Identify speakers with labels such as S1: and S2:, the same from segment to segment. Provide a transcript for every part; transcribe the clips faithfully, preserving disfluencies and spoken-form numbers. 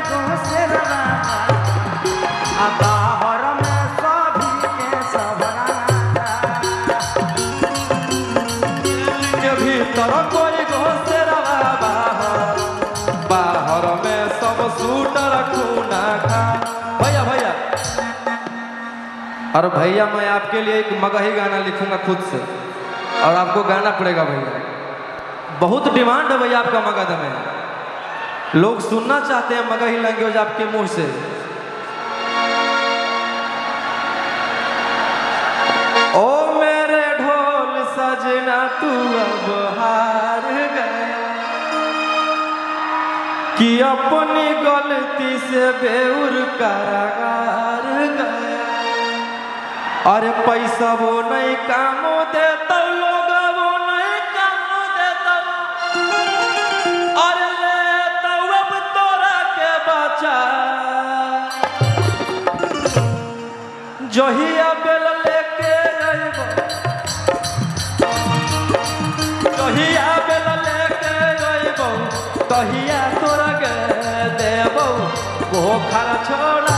S1: बाहर में सभी के सबरा
S2: के भीतर कोई घोसेरा बाहर बाहर में सब सूटर खूना खा। भैया भैया और भैया मैं आपके लिए एक मगही गाना लिखूंगा खुद से और आपको गाना पड़ेगा भैया। बहुत डिमांड है भैया आपका मगध में, लोग सुनना चाहते हैं मगही लैंग्वेज आपके मुंह से। ओ मेरे ढोल सजना तू अब हार गया कि अपनी गलती से बेउर कारागार गया। अरे पैसा वो नहीं काम देता लोग वो नहीं काम देता। अरे लेता अब तोरा के बचा जहिया बेल लेके अइबो जहिया बेल लेके अइबो तहिया तोरा के देबो पोखर छोड़ा।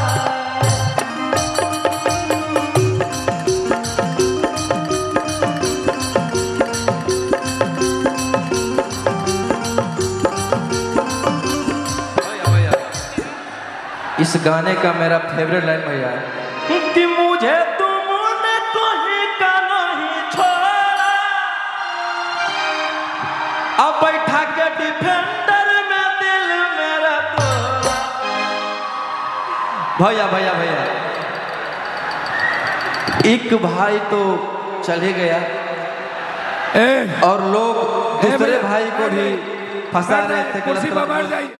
S2: इस गाने का मेरा फेवरेट लाइन भैया है कि मुझे तुमने कहीं का नहीं छोड़ा अब बैठा के डिफेंडर में दिल मेरा तोड़ा। भैया भैया भैया एक भाई तो चले गया ए, और लोग दूसरे भाई को भी फंसा रहे थे।